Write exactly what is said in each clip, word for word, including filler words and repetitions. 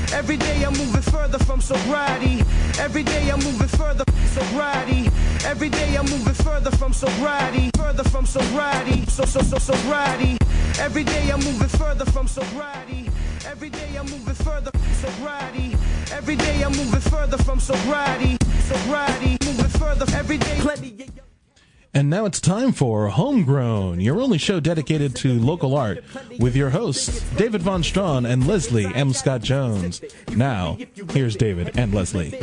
Every day I'm moving further from sobriety. Every day I'm moving further from sobriety. Every day I'm moving further from sobriety. Further from sobriety. So, so, so, sobriety. Every day I'm moving further from sobriety. Every day I'm moving further from sobriety. Every day I'm moving further from sobriety. Sobriety. Moving further every day. Plenty. And now it's time for Homegrown, your only show dedicated to local art, with your hosts, David Von Strawn and Leslie M. Scott Jones. Now, here's David and Leslie.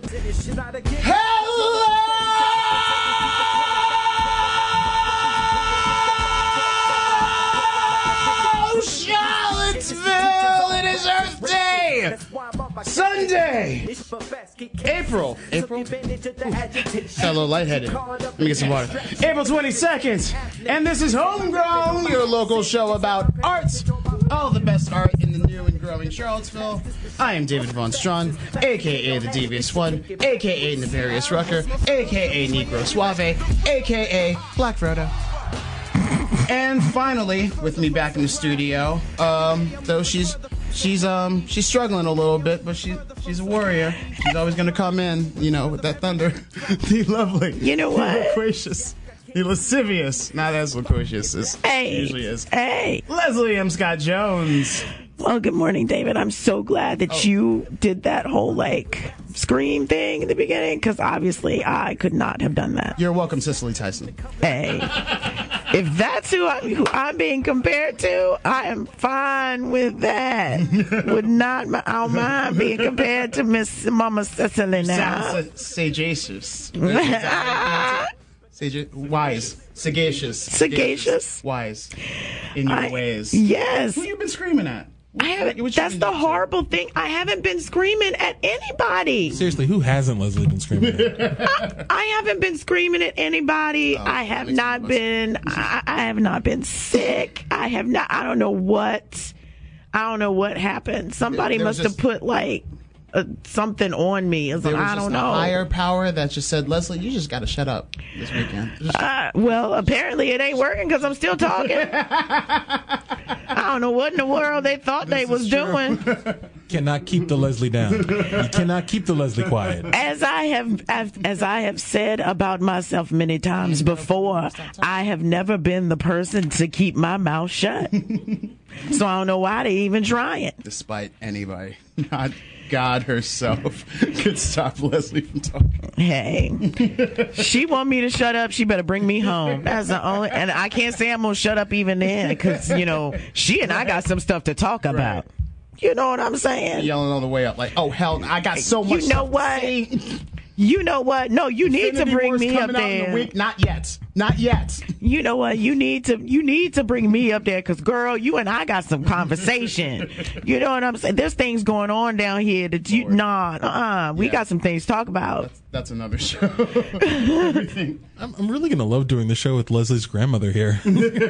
Hello, Charlottesville! It is Earth Day! Sunday! April. April? Ooh. Got a little lightheaded. Let me get some water. April twenty-second. And this is Homegrown, your local show about arts. All the best art in the new and growing Charlottesville. I am David Von Strawn, a k a. The Devious One, a k a. Nefarious Rucker, a k a. Negro Suave, a k a. Black Frodo. And finally, with me back in the studio, um, though she's she's um she's struggling a little bit, but she she's a warrior. She's always gonna come in, you know, with that thunder. The lovely, you know what? The loquacious, the lascivious, not as loquacious as hey, she usually is. Hey, Leslie M. Scott Jones. Well, good morning, David. I'm so glad that oh. you did that whole, like, scream thing in the beginning, because obviously I could not have done that. You're welcome, Cicely Tyson. Hey, if that's who I'm, who I'm being compared to, I am fine with that. Would not, I don't mind being compared to Miss Mama Cicely now. Sounds sagacious. Sage, wise, sagacious, sagacious, wise in your I, ways. Yes. Who you been screaming at? I haven't. That's the horrible thing. I haven't been screaming at anybody. Seriously, who hasn't Leslie been screaming at? I, I haven't been screaming at anybody. Oh, I have not been. I, I have not been sick. I have not. I don't know what. I don't know what happened. Somebody must have put like uh, something on me. Like, I don't know. A higher power that just said, Leslie, you just got to shut up this weekend. Uh, well, apparently it ain't working because I'm still talking. I don't know what in the world they thought this they was doing. Cannot keep the Leslie down. You cannot keep the Leslie quiet. As I have, as I have said about myself many times before, I have never been the person to keep my mouth shut. So I don't know why they even trying. Despite anybody, not God herself, could stop Leslie from talking. Hey, she want me to shut up. She better bring me home. That's the only, and I can't say I'm gonna shut up even then, because you know she and I got some stuff to talk about. Right. You know what I'm saying? Yelling on the way up, like, "Oh hell, I got so much." You know what? You know what? No, you Infinity need to bring War's me up out there. In the week? Not yet. Not yet. You know what? You need to. You need to bring me up there, because girl, you and I got some conversation. You know what I'm saying? There's things going on down here that you nah. Uh-uh. We yeah. got some things to talk about. That's, that's another show. I'm, I'm really gonna love doing the show with Leslie's grandmother here.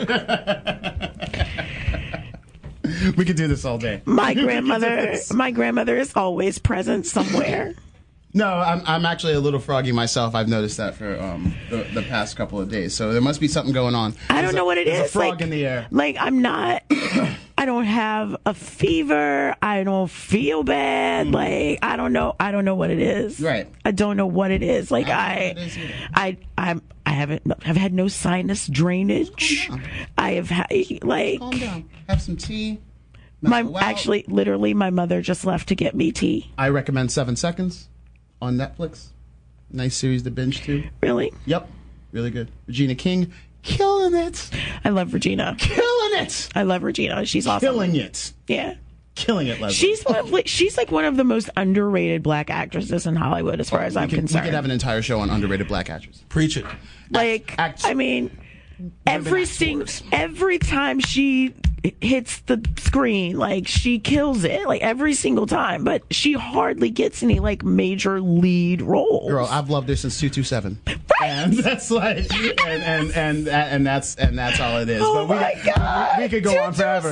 We could do this all day. My grandmother. My grandmother is always present somewhere. No, I'm I'm actually a little froggy myself. I've noticed that for um the, the past couple of days. So there must be something going on. I don't there's know a, what it there's is. A frog like, in the air. Like I'm not. I don't have a fever. I don't feel bad. Mm. Like I don't know. I don't know what it is. Right. I don't know what it is. Like I, I, I, I, I haven't. I've had no sinus drainage. I have had like. Calm down. Have some tea. My actually, literally, my mother just left to get me tea. I recommend Seven Seconds on Netflix. Nice series to binge to. Really? Yep. Really good. Regina King, killing it. I love Regina. Killing it. I love Regina. She's awesome. Killing it. Yeah. Killing it, Leslie. She's one of, she's like one of the most underrated black actresses in Hollywood, as far as I'm we could, concerned. We could have an entire show on underrated black actresses. Preach it. Like, act, act, I mean, every sing, every time she hits the screen, like she kills it, like every single time. But she hardly gets any like major lead roles. Girl, I've loved her since two two seven. Right. And that's like, and and and and that's and that's all it is. Oh but we, my God, we, we could go on forever.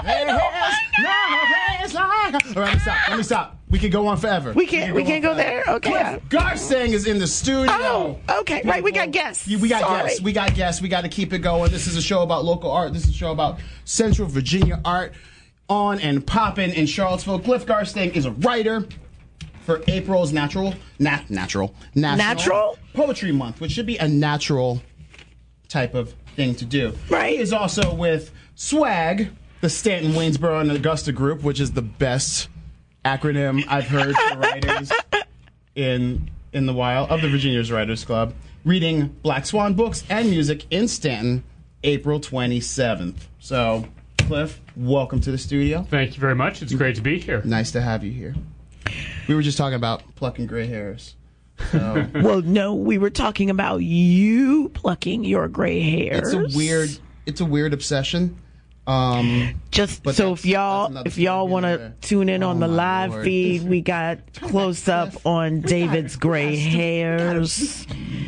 All right, let me stop. Let me stop. We could go on forever. We can't. We, we can't go forever. there. Okay. Cliff Garstang is in the studio. Oh, okay. Right. We got guests. We got Sorry. guests. We got guests. We got to keep it going. This is a show about local art. This is a show about Central Virginia art. on and popping in Charlottesville. Cliff Garstang is a writer for April's natural, nat, natural, national Natural? Poetry Month, which should be a natural type of thing to do. Right. He is also with SWAG, the Stanton, Waynesboro, and Augusta group, which is the best acronym I've heard for writers in in the wild, of the Virginia's Writers Club, reading Black Swan books and music in Stanton, April twenty-seventh. So, Cliff, welcome to the studio. Thank you very much. It's great to be here. Nice to have you here. We were just talking about plucking gray hairs. So. Well, no, we were talking about you plucking your gray hairs. It's a weird, it's a weird obsession. Um, Just but so that's- if y'all that's another if y'all story want to there. tune in Oh on the my live Lord. feed, we got close up on David's gray hairs.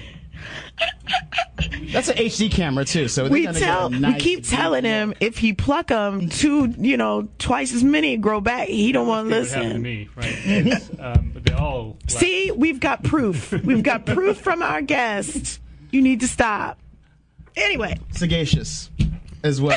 That's an H D camera too, so they're We gonna tell get a nice we keep telling deep him look. if he pluck them two, you know, twice as many grow back. He don't want to What happened to listen. me, right? It's, um, but they all See, we've got proof. We've got proof from our guest. You need to stop. Anyway, Sagacious as well.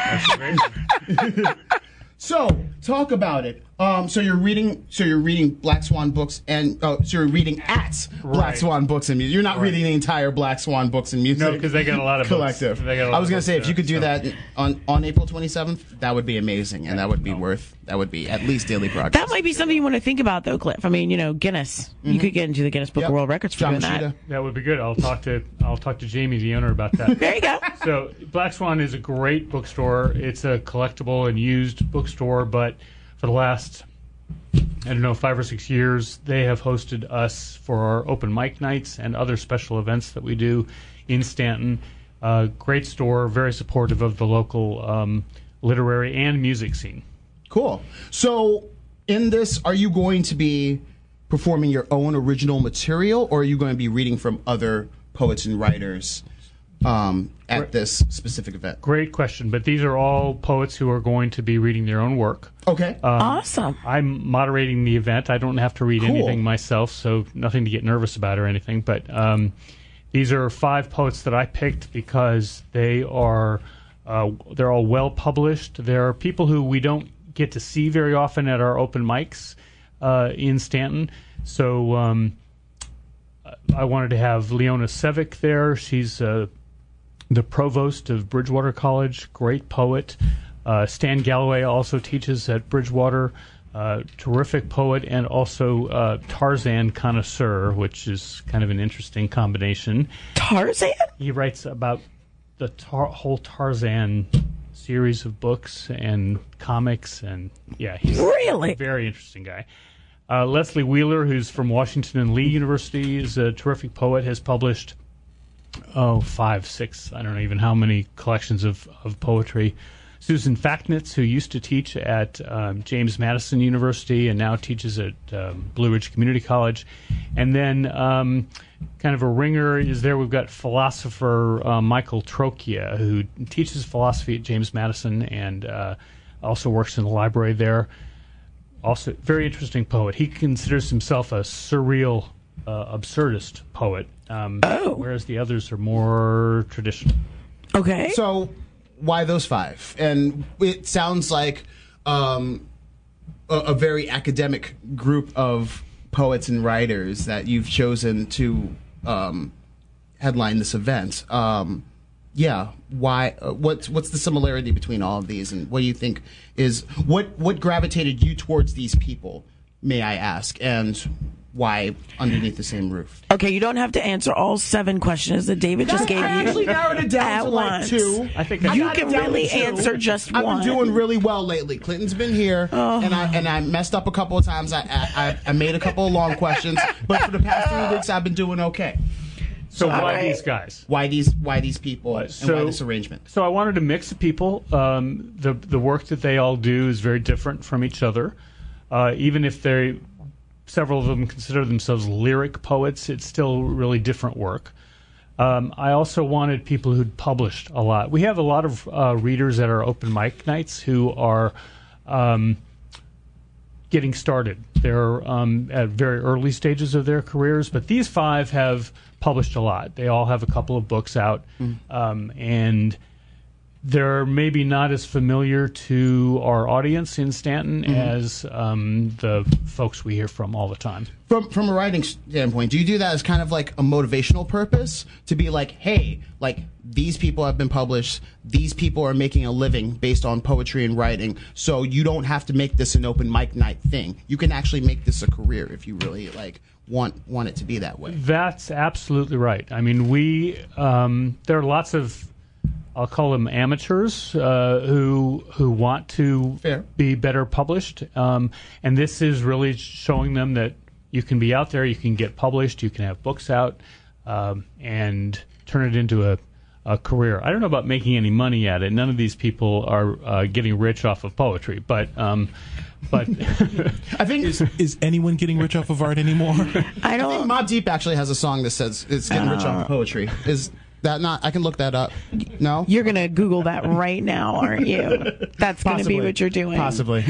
So, talk about it. Um, so you're reading. So you're reading Black Swan books, and oh, so you're reading at Black Right. Swan books and music. You're not reading the entire Black Swan books and music. No, because they got a lot of books. collective. They got a lot I was of gonna books say if there, you could do so. that on on April twenty-seventh, that would be amazing, and that would be worth. That would be at least daily progress. that might be something you want to think about, though, Cliff. I mean, you know, Guinness. You could get into the Guinness Book Yep. of World Records for John doing that. Machida. That would be good. I'll talk to I'll talk to Jamie, the owner, about that. There you go. So Black Swan is a great bookstore. It's a collectible and used bookstore, but for the last, I don't know, five or six years, they have hosted us for our open mic nights and other special events that we do in Stanton. Uh, great store, very supportive of the local um, literary and music scene. Cool. So, in this, are you going to be performing your own original material, or are you going to be reading from other poets and writers um, at Right. this specific event? Great question, but these are all poets who are going to be reading their own work. Okay. Awesome. I'm moderating the event. I don't have to read Cool. anything myself, so nothing to get nervous about or anything. But um, these are five poets that I picked because they are uh, they're all well published. There are people who we don't get to see very often at our open mics uh, in Stanton. So um, I wanted to have Leona Sevick there. She's uh, the provost of Bridgewater College, great poet. Uh, Stan Galloway also teaches at Bridgewater, uh, terrific poet, and also uh, Tarzan connoisseur, which is kind of an interesting combination. Tarzan? He writes about the tar- whole Tarzan series of books and comics, and yeah, he's Really? a very interesting guy. Uh, Leslie Wheeler, who's from Washington and Lee University, is a terrific poet, has published oh, five, six, I don't know even how many collections of, of poetry. Susan Facknitz, who used to teach at um, James Madison University and now teaches at um, Blue Ridge Community College. And then um, kind of a ringer is there. We've got philosopher uh, Michael Trocchia, who teaches philosophy at James Madison and uh, also works in the library there. Also, very interesting poet. He considers himself a surreal, uh, absurdist poet, um, Oh. whereas the others are more traditional. Okay. So, why those five? And it sounds like um, a, a very academic group of poets and writers that you've chosen to um, headline this event. Um, yeah, why? Uh, what's what's the similarity between all of these, and what do you think is what what gravitated you towards these people? May I ask, and why underneath the same roof? Okay, you don't have to answer all seven questions that David just gave I actually you. narrowed it down at to like once. two. I think You got it can down to really two. answer just I've one. been doing really well lately. Clinton's been here, Oh. and I and I messed up a couple of times. I I, I made a couple of long questions, but for the past three weeks, I've been doing okay. So why right. these guys? Why these Why these people and So- why this arrangement? So I wanted a mix of people. Um, the the work that they all do is very different from each other. Uh, even if they, several of them consider themselves lyric poets, it's still really different work. Um, I also wanted people who'd published a lot. We have a lot of uh, readers at our open mic nights who are um, getting started. They're um, at very early stages of their careers, but these five have published a lot. They all have a couple of books out, um, and they're maybe not as familiar to our audience in Stanton Mm-hmm. as um, the folks we hear from all the time. From from a writing standpoint, do you do that as kind of like a motivational purpose to be like, hey, like these people have been published, these people are making a living based on poetry and writing, so you don't have to make this an open mic night thing. You can actually make this a career if you really like want want it to be that way. That's absolutely right. I mean, we um, there are lots of, I'll call them amateurs, uh, who who want to Fair. be better published, um, and this is really showing them that you can be out there, you can get published, you can have books out, um, and turn it into a, a career. I don't know about making any money at it. None of these people are uh, getting rich off of poetry, but um, but I think Is, is anyone getting rich off of art anymore? I I think don't. Mobb Deep actually has a song that says it's getting rich off of poetry. Is that not? I can look that up. No, You're gonna Google that right now, aren't you? That's gonna Possibly. be what you're doing. Possibly.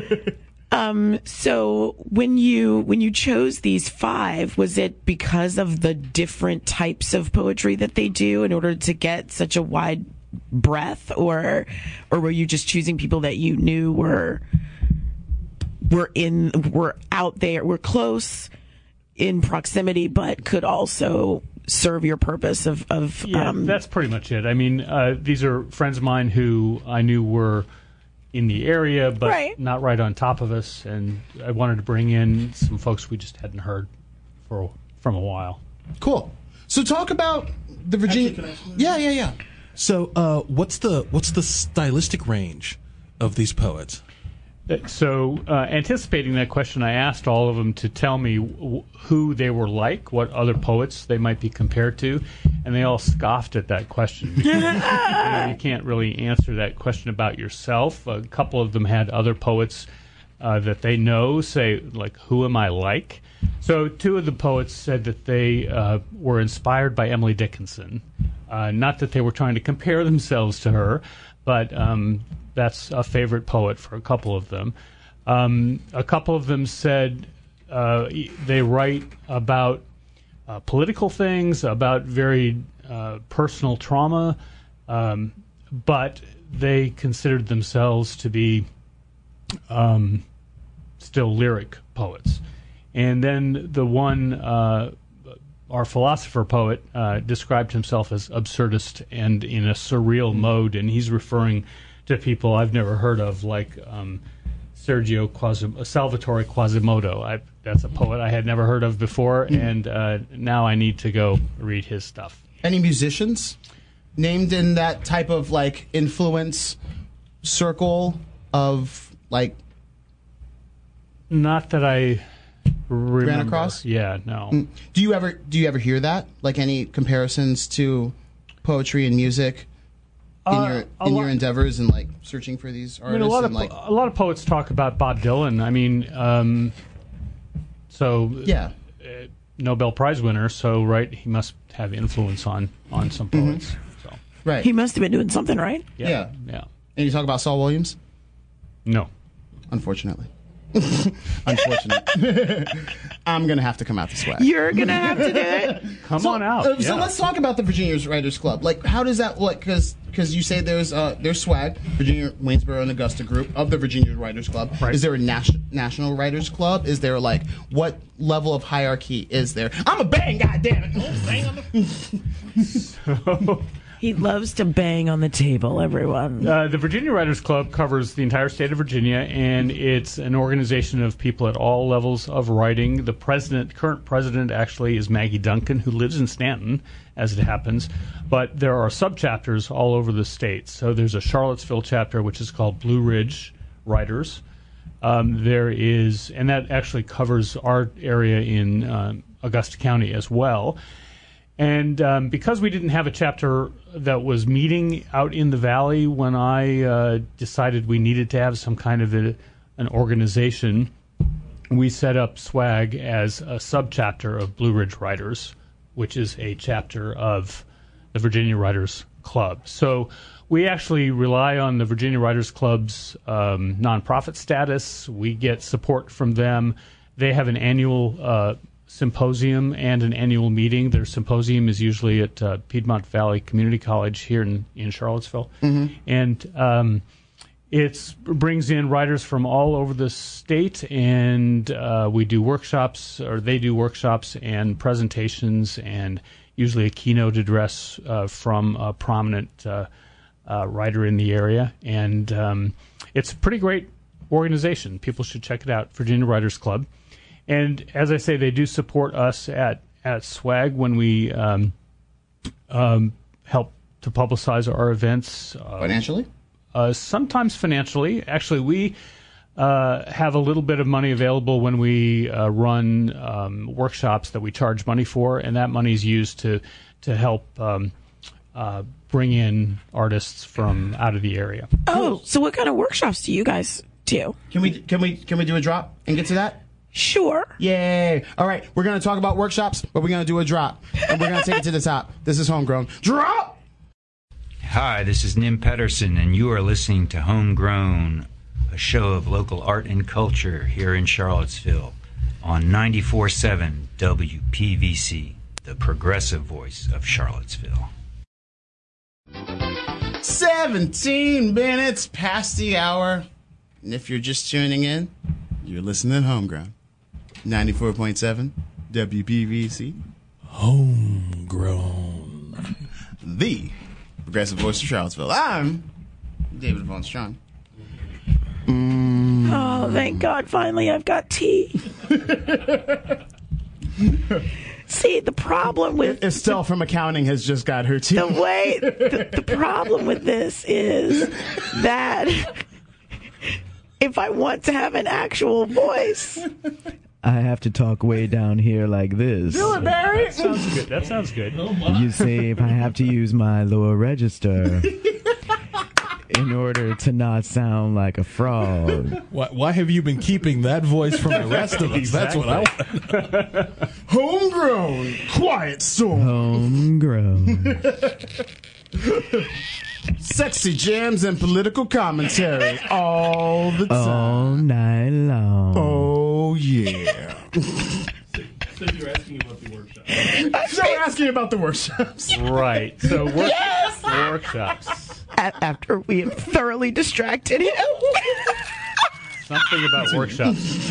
So when you when you chose these five, was it because of the different types of poetry that they do in order to get such a wide breadth, or or were you just choosing people that you knew were were in were out there, were close in proximity, but could also serve your purpose of of yeah, um, that's pretty much it. I mean, uh, these are friends of mine who I knew were in the area, but Right. not right on top of us, and I wanted to bring in some folks we just hadn't heard for from a while. Cool. So talk about the Virginia. Yeah, yeah, yeah. So, uh, what's the what's the stylistic range of these poets? Uh, So, uh, anticipating that question, I asked all of them to tell me w- who they were like, what other poets they might be compared to, and they all scoffed at that question. Because, you know, you can't really answer that question about yourself. A couple of them had other poets uh, that they know say, like, who am I like? So two of the poets said that they uh, were inspired by Emily Dickinson. Uh, not that they were trying to compare themselves to her, but um, that's a favorite poet for a couple of them. Um, a couple of them said uh, they write about uh, political things, about very uh, personal trauma, um, but they considered themselves to be um, still lyric poets. And then the one, uh, our philosopher poet, uh, described himself as absurdist and in a surreal mode, and he's referring to people I've never heard of, like um, Sergio Quasim- Salvatore Quasimodo. I, that's a poet I had never heard of before, and uh, now I need to go read his stuff. Any musicians named in that type of like influence circle of like Not that I remember. ran across? Yeah, no. Do you ever do you ever hear that? Like any comparisons to poetry and music in Uh, your a in lot- your endeavors and like searching for these I artists? mean, a lot of and, like, po- a lot of poets talk about Bob Dylan. I mean, um, so yeah. uh, Nobel Prize winner. So right, he must have influence on on some poets. So Right. he must have been doing something right. yeah, Yeah. yeah. And you talk about Saul Williams? No, Unfortunately. Unfortunate. I'm going to have to come out this way. You're gonna have to do it. come on out. Uh, So yeah. let's talk about the Virginia Writers Club. Like, how does that look? Because you say there's uh, there's swag, Virginia, Waynesboro, and Augusta group of the Virginia Writers Club. Right. Is there a nas- national Writers Club? Is there like what level of hierarchy is there? I'm a bang, goddammit. Oh, bang on the- He loves to bang on the table, everyone. Uh, the Virginia Writers Club covers the entire state of Virginia, and it's an organization of people at all levels of writing. The president, current president, actually is Maggie Duncan, who lives in Stanton, as it happens. But there are subchapters all over the state. So there's a Charlottesville chapter, which is called Blue Ridge Writers. Um, there is, and that actually covers our area in um, Augusta County as well. And um, because we didn't have a chapter that was meeting out in the valley when I uh, decided we needed to have some kind of a, an organization, we set up SWAG as a subchapter of Blue Ridge Writers, which is a chapter of the Virginia Writers Club. So we actually rely on the Virginia Writers Club's um, nonprofit status. We get support from them. They have an annual uh, symposium and an annual meeting. Their symposium is usually at uh, Piedmont Valley Community College here in, in Charlottesville. Mm-hmm. And um, it brings in writers from all over the state, and uh, we do workshops, or they do workshops and presentations, and usually a keynote address uh, from a prominent uh, uh, writer in the area. And um, it's a pretty great organization. People should check it out, Virginia Writers Club. And as I say, they do support us at, at SWAG when we um, um, help to publicize our events. Uh, Financially? Uh, sometimes financially. Actually, we uh, have a little bit of money available when we uh, run um, workshops that we charge money for, and that money is used to to help um, uh, bring in artists from out of the area. Oh, so what kind of workshops do you guys do? Can we can we can we do a drop and get to that? Sure. Yay! All right, we're gonna talk about workshops, but we're gonna do a drop, and we're gonna take it to the top. This is Homegrown. Drop. Hi, this is Nim Pedersen, and you are listening to Homegrown, a show of local art and culture here in Charlottesville on ninety-four point seven W P V C, the progressive voice of Charlottesville. seventeen minutes past the hour, and if you're just tuning in, you're listening to Homegrown. ninety-four point seven W P V C. Homegrown. The progressive voice of Charlottesville. I'm David Von Strong. Mm. Oh, thank God, finally I've got tea. See, the problem with... Estelle from accounting has just got her tea. The way... The, the problem with this is that if I want to have an actual voice... I have to talk way down here like this. Do it, Barry. That sounds good. That sounds good. You see, if I have to use my lower register in order to not sound like a frog. Why, why have you been keeping that voice from the rest of us? That's what I want. Homegrown, quiet storm. Homegrown. Sexy jams and political commentary all the time. All night long. Oh, yeah. So you're asking about the workshop. So we're asking about the workshops. Right. So work- Yes! workshops. A- after we have thoroughly distracted him. Something about workshops.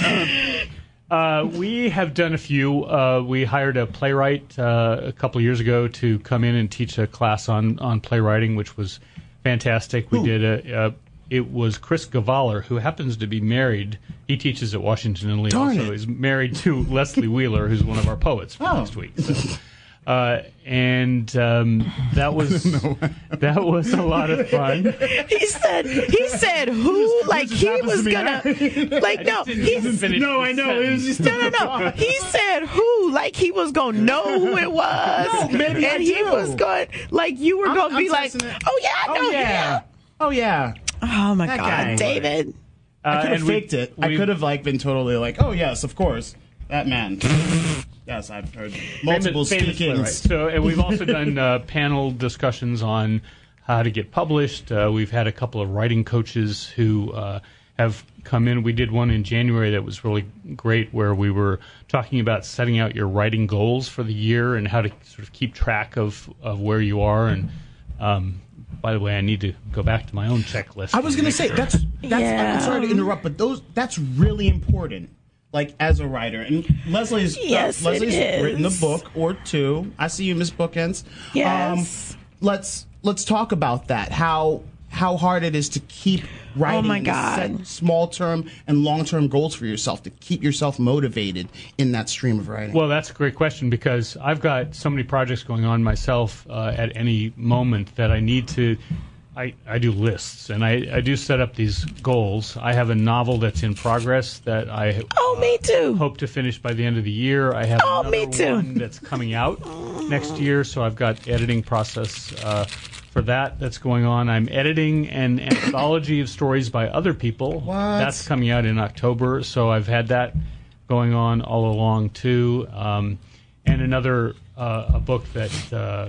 Uh, we have done a few. Uh, we hired a playwright uh, a couple of years ago to come in and teach a class on, on playwriting, which was fantastic. We Ooh. did a, a. It was Chris Gavaler, who happens to be married. He teaches at Washington and Lee. Darn also it. He's married to Leslie Wheeler, who's one of our poets for Oh. next week. So. Uh, and um, that was that was a lot of fun. He said, he said who? Like he was gonna, like no, he, No, I know. It was just no, no, no. He said who? Like he was gonna know who it was, No, maybe and I he do. was going, like you were I'm- gonna I'm be like, texting it. oh yeah, I know Oh, yeah. him. Oh, yeah. Oh my That God, guy. David. Uh, I could have and we- faked it. I we- could have like been totally like, oh yes, of course, that man. Yes, I've heard multiple famous, famous speakings. playwright. So, and we've also done uh, panel discussions on how to get published. Uh, we've had a couple of writing coaches who uh, have come in. We did one in January that was really great, where we were talking about setting out your writing goals for the year and how to sort of keep track of, of where you are. And um, by the way, I need to go back to my own checklist. I was going to say that's that's. Yeah. I'm sorry to interrupt, but those that's really important. Like as a writer, and Leslie's Yes, uh, it Leslie's is. written a book or two. I see you, Miss Bookends. Yes. Um, let's let's talk about that. How how hard it is to keep writing. Oh, my and to God. set small term and long term goals for yourself to keep yourself motivated in that stream of writing. Well, that's a great question, because I've got so many projects going on myself uh, at any moment that I need to. I, I do lists, and I, I do set up these goals. I have a novel that's in progress that I Oh, me too. hope to finish by the end of the year. I have Oh, another me too. one that's coming out next year, so I've got editing process uh, for that that's going on. I'm editing an anthology of stories by other people. What? That's coming out in October, so I've had that going on all along too. Um, and another uh, a book that uh,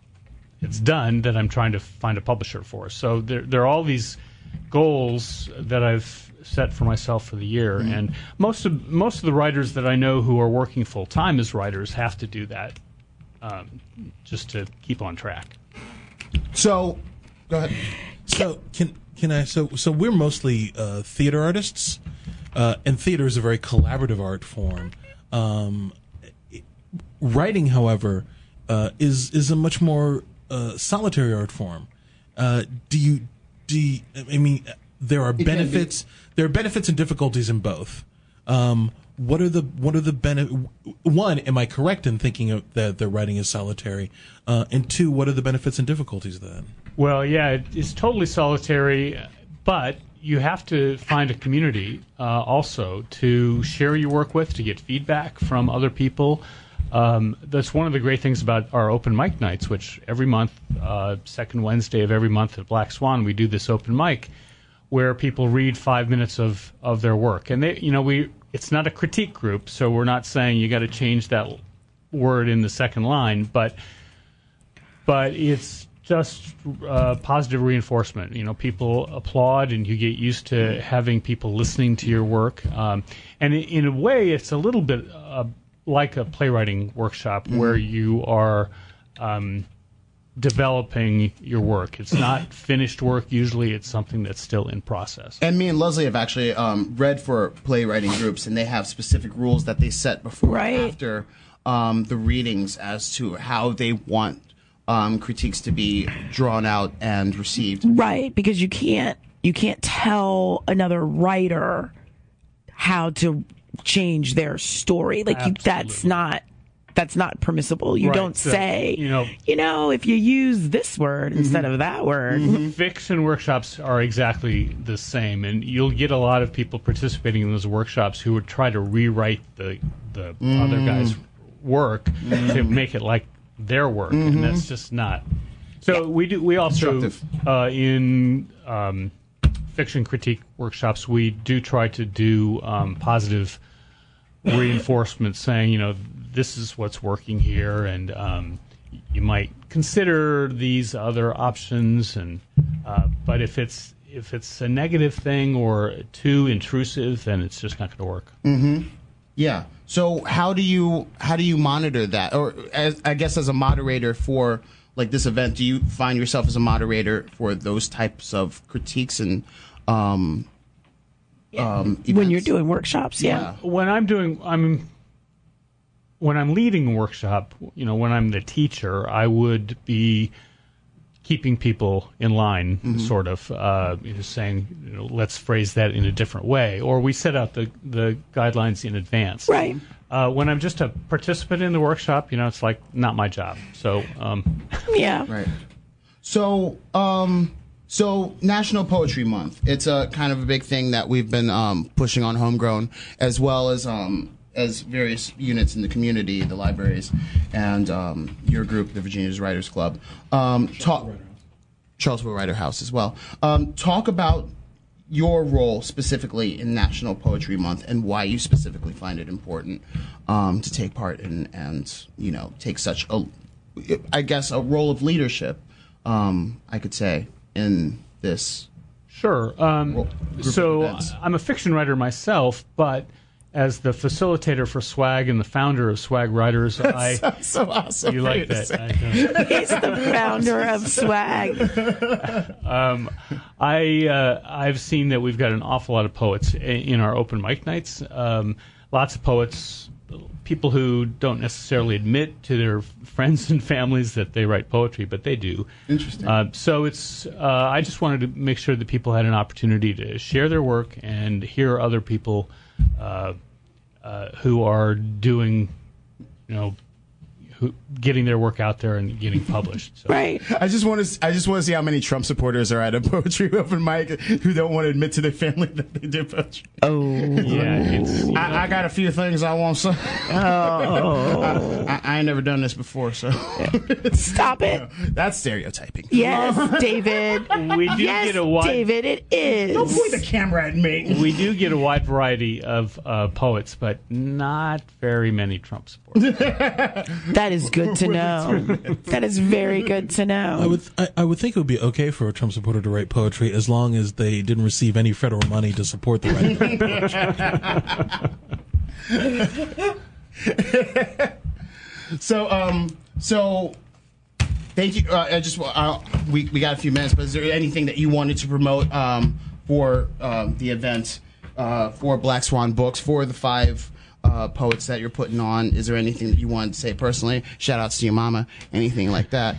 it's done that I'm trying to find a publisher for. So there there are all these goals that I've set for myself for the year. Mm-hmm. And most of most of the writers that I know who are working full time as writers have to do that um, just to keep on track. So, go ahead. So can can I? So so we're mostly uh, theater artists, uh, and theater is a very collaborative art form. Um, it, writing, however, uh, is is a much more uh, solitary art form. Uh, do you do? You, I mean, there are benefits. There are benefits and difficulties in both. Um, what are the what are the benefits? One, am I correct in thinking of that the writing is solitary? Uh, and two, what are the benefits and difficulties of that? Well, yeah, it, it's totally solitary, but you have to find a community uh, also to share your work with, to get feedback from other people. Um, that's one of the great things about our open mic nights, which every month, uh, second Wednesday of every month at Black Swan, we do this open mic where people read five minutes of, of their work. And they, you know, we it's not a critique group, so we're not saying you got to change that word in the second line, but but it's just uh, positive reinforcement. You know, people applaud, and you get used to having people listening to your work. Um, and in a way, it's a little bit uh, like a playwriting workshop mm-hmm. where you are um, developing your work. It's not finished work. Usually, it's something that's still in process. And me and Leslie have actually um, read for playwriting groups, and they have specific rules that they set before right. and after um, the readings as to how they want Um, critiques to be drawn out and received. Right, because you can't you can't tell another writer how to change their story. Like you, that's not that's not permissible. You right. don't so, say, you know, you know, if you use this word mm-hmm. instead of that word. Mm-hmm. Fiction workshops are exactly the same, and you'll get a lot of people participating in those workshops who would try to rewrite the the mm. other guy's work mm. to make it like their work, mm-hmm. and that's just not. So yeah. we do. We also uh, in um, fiction critique workshops, we do try to do um, positive reinforcement, saying, you know, this is what's working here, and um, you might consider these other options. And uh, but if it's if it's a negative thing or too intrusive, then it's just not going to work. Mm-hmm. Yeah. So how do you how do you monitor that? Or as, I guess as a moderator for like this event, do you find yourself as a moderator for those types of critiques and um, yeah. um, when you're doing workshops? Yeah. yeah. When I'm doing, I'm when I'm leading a workshop, you know, when I'm the teacher, I would be keeping people in line, mm-hmm. sort of, uh, you know, saying, you know, let's phrase that in a different way. Or we set out the, the guidelines in advance. Right. Uh, when I'm just a participant in the workshop, you know, it's like not my job. So, um, yeah. Right. So, um, so National Poetry Month, it's a kind of a big thing that we've been um, pushing on Homegrown, as well as um, as various units in the community, the libraries, and um, your group, the Virginia's Writers Club. Um, talk, Charlesville Writer House as well. Um, talk about your role specifically in National Poetry Month and why you specifically find it important um, to take part in and, you know, take such a, I guess, a role of leadership, um, I could say, in this. Sure. Um, so I'm a fiction writer myself, but as the facilitator for SWAG and the founder of SWAG Writers, I That's so awesome. You like that? I He's the founder of SWAG. um, I uh, I've seen that we've got an awful lot of poets in our open mic nights. Um, lots of poets, people who don't necessarily admit to their friends and families that they write poetry, but they do. Interesting. Uh, so it's uh, I just wanted to make sure that people had an opportunity to share their work and hear other people Uh, uh, who are doing, you know, who getting their work out there and getting published. So. Right. I just want to. I just want to see how many Trump supporters are at a poetry open mic who don't want to admit to their family that they do poetry. Oh. Yeah. It's, you know, I, I got a few things I want to say. Oh. I, I, I ain't never done this before, so Stop it. That's stereotyping. Yes, David. We do yes, get a wide. David, it is. Don't point the camera at me. We do get a wide variety of uh, poets, but not very many Trump supporters. That That is good to know. That is very good to know. I would I, I would think it would be okay for a Trump supporter to write poetry as long as they didn't receive any federal money to support the writing of poetry. So, um, so thank you. Uh, I just uh, we we got a few minutes, but is there anything that you wanted to promote um, for um, the event uh, for Black Swan Books for the five uh, poets that you're putting on? Is there anything that you wanted to say personally? Shout outs to your mama, anything like that?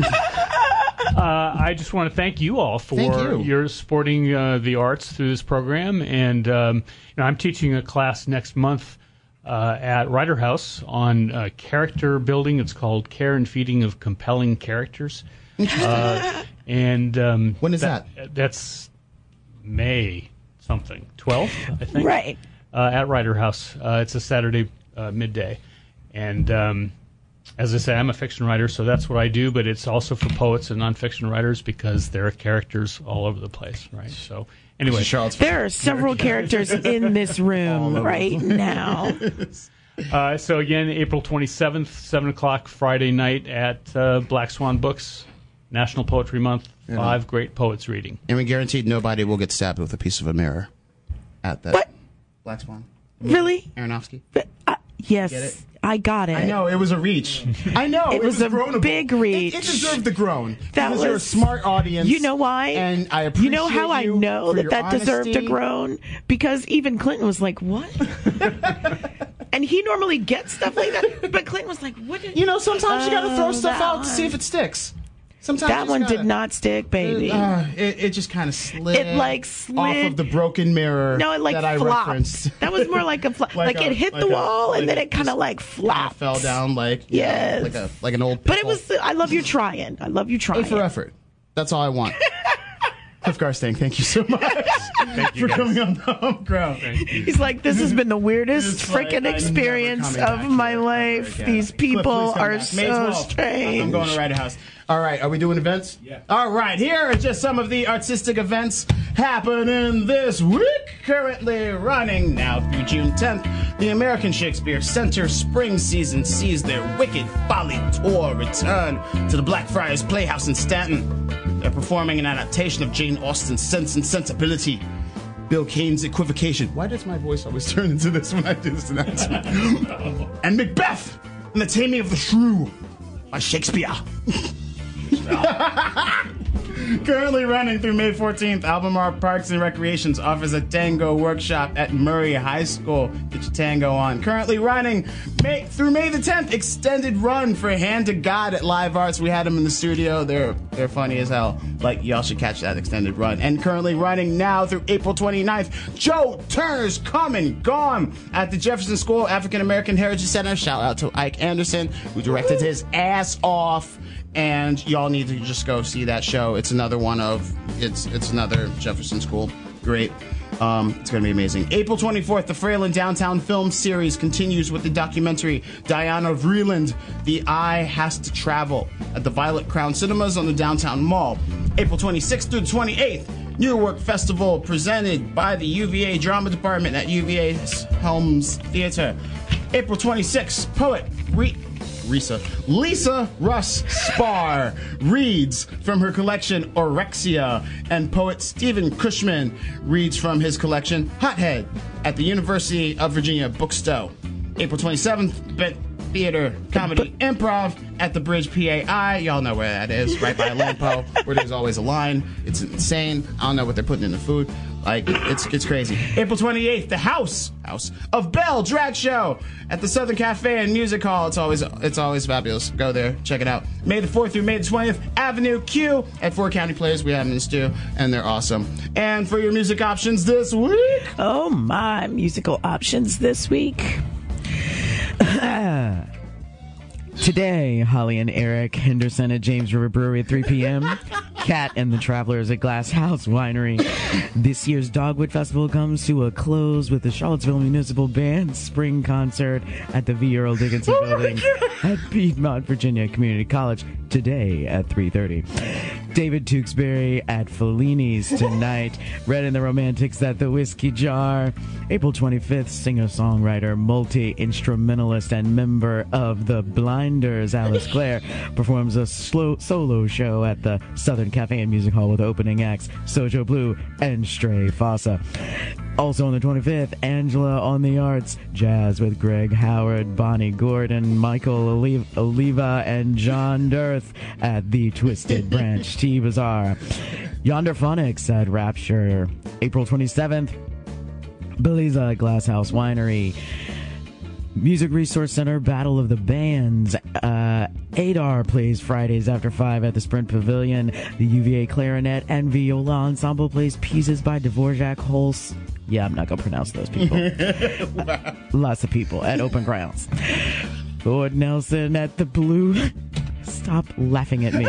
Uh, I just want to thank you all for you. your supporting uh, the arts through this program, and um, you know, I'm teaching a class next month uh, at Ryder House on uh, character building. It's called Care and Feeding of Compelling Characters. Uh, and um, when is that, that? That's May something, twelfth, I think. Right. Uh, at Ryder House. Uh, it's a Saturday uh, midday, and. Um, As I say, I'm a fiction writer, so that's what I do, but it's also for poets and nonfiction writers because there are characters all over the place, right? So, anyway. There are several characters in this room right now. Uh, so, again, April twenty-seventh, seven o'clock Friday night at uh, Black Swan Books, National Poetry Month, Yeah. five great poets reading. And we guaranteed nobody will get stabbed with a piece of a mirror at that. What? Black Swan. Really? Aronofsky. But, uh, yes. Get it? I got it. I know, it was a reach. I know. It was a groanable. big reach. It, it deserved the groan. That because you're a was- smart audience. You know why? And I appreciate You know how I you know for that your that deserved a honesty. groan? Because even Clinton was like, what? And he normally gets stuff like that. But Clinton was like, what? Did, You know, sometimes you got to throw Oh, stuff that out to see one. if it sticks. Sometimes you that just one gotta- did not stick, baby. Uh, it, it just kind of slid. It, like, off slid- of the broken mirror. no, it like that I flopped. referenced. That was more like a flop. Like like, a- it hit like the a- wall like and then a- it kind of like flopped. Fell down like you know, Yes. like a like an old. But it pickle. was. I love you trying. I love you A trying. for effort. That's all I want. Cliff Garstang, thank you so much Thank you, for guys. coming on the homegrown. He's like, this has been the weirdest It's like, freaking I'm never experience coming of back my here ever life. again. These Cliff, people please come are back. May so twelfth. strange. I'm going to Ryder House. All right, are we doing events? Yeah. All right, here are just some of the artistic events happening this week. Currently running now through June tenth, the American Shakespeare Center spring season sees their Wicked Folly tour return to the Blackfriars Playhouse in Stanton. They're performing an adaptation of Jane Austen's Sense and Sensibility, Bill Kane's Equivocation. Why does my voice always turn into this when I do this announcement? And Macbeth and the Taming of the Shrew by Shakespeare. Currently running through May fourteenth, Albemarle Parks and Recreations offers a tango workshop at Murray High School. Get your tango on. Currently running May, through May the tenth, extended run for Hand to God at Live Arts. We had them in the studio. They're they're funny as hell. Like, y'all should catch that extended run. And currently running now through April twenty-ninth, Joe Turner's Come and Gone at the Jefferson School African American Heritage Center. Shout out to Ike Anderson, who directed his ass off. And y'all need to just go see that show. It's another one of it's it's another Jefferson School. Great. Um, it's going to be amazing. April twenty-fourth, the Fralin Downtown Film Series continues with the documentary Diana Vreeland, The Eye Has to Travel, at the Violet Crown Cinemas on the Downtown Mall. April twenty-sixth through the twenty-eighth, Newark Festival presented by the U V A Drama Department at U V A's Helms Theater. April twenty-sixth, poet Re- Risa. Lisa Russ Spar reads from her collection Orexia, and poet Stephen Cushman reads from his collection Hothead at the University of Virginia Bookstore. April twenty-seventh, Bet Theater Comedy Improv at the Bridge P A I. Y'all know where that is, right by Lampo, where there's always a line. It's insane. I don't know what they're putting in the food. Like, it's it's crazy. April twenty-eighth, the House House of Bell Drag Show at the Southern Cafe and Music Hall. It's always it's always fabulous. Go there, check it out. May the fourth through May the twentieth, Avenue Q at Four County Players. We have them in the stew, and they're awesome. And for your music options this week, Oh, my musical options this week. Today, Holly and Eric Henderson at James River Brewery at three p.m. Cat and the Travelers at Glass House Winery. This year's Dogwood Festival comes to a close with the Charlottesville Municipal Band Spring Concert at the V. Earl Dickinson Oh Building at Piedmont, Virginia Community College today at three thirty. David Tewksbury at Fellini's tonight. Red and the Romantics at the Whiskey Jar. April twenty-fifth, singer-songwriter, multi-instrumentalist, and member of the Blinders, Alice Clare, performs a slow solo show at the Southern Cafe and Music Hall with opening acts Sojo Blue and Stray Fossa. Also on the twenty-fifth, Angela on the Arts, jazz with Greg Howard, Bonnie Gordon, Michael Oliva, and John Dirth at the Twisted Branch Tea Bazaar. Yonder Phonics at Rapture. April twenty-seventh, Beliza Glass House Winery. Music Resource Center, Battle of the Bands. Uh, Adar plays Fridays after five at the Sprint Pavilion. The U V A Clarinet and Viola Ensemble plays Pieces by Dvorak Holst. Yeah, I'm not going to pronounce those people. uh, lots of people at open grounds. Lord Nelson at the Blue... Stop laughing at me.